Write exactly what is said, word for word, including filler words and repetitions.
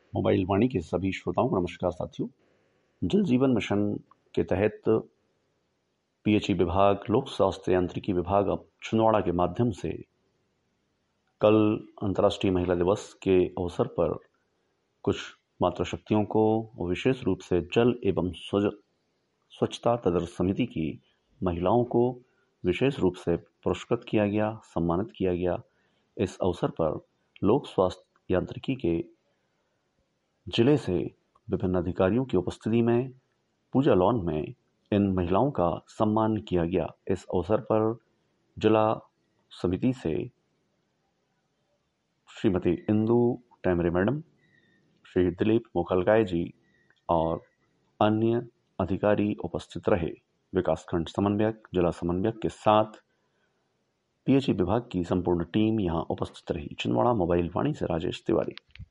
Mobile वाणी के सभी श्रोताओं को नमस्कार साथियों। जल जीवन मिशन के तहत पीएचई विभाग, लोक स्वास्थ्य यांत्रिकी विभाग अब छिंदवाड़ा के माध्यम से कल अंतर्राष्ट्रीय महिला दिवस के अवसर पर कुछ मातृशक्तियों को विशेष रूप से जल एवं स्वच्छता तदर्थ समिति की महिलाओं को विशेष रूप से पुरस्कृत किया गया, सम्मानित किया गया। इस अवसर पर लोक स्वास्थ्य यांत्रिकी के जिले से विभिन्न अधिकारियों की उपस्थिति में पूजा लॉन में इन महिलाओं का सम्मान किया गया। इस अवसर पर जिला समिति से श्रीमती इंदु टेमरे मैडम, श्री दिलीप मोखलगाय जी और अन्य अधिकारी उपस्थित रहे। विकासखंड समन्वयक, जिला समन्वयक के साथ पीएचई विभाग की संपूर्ण टीम यहां उपस्थित रही। छिंदवाड़ा मोबाइल वाणी से राजेश तिवारी।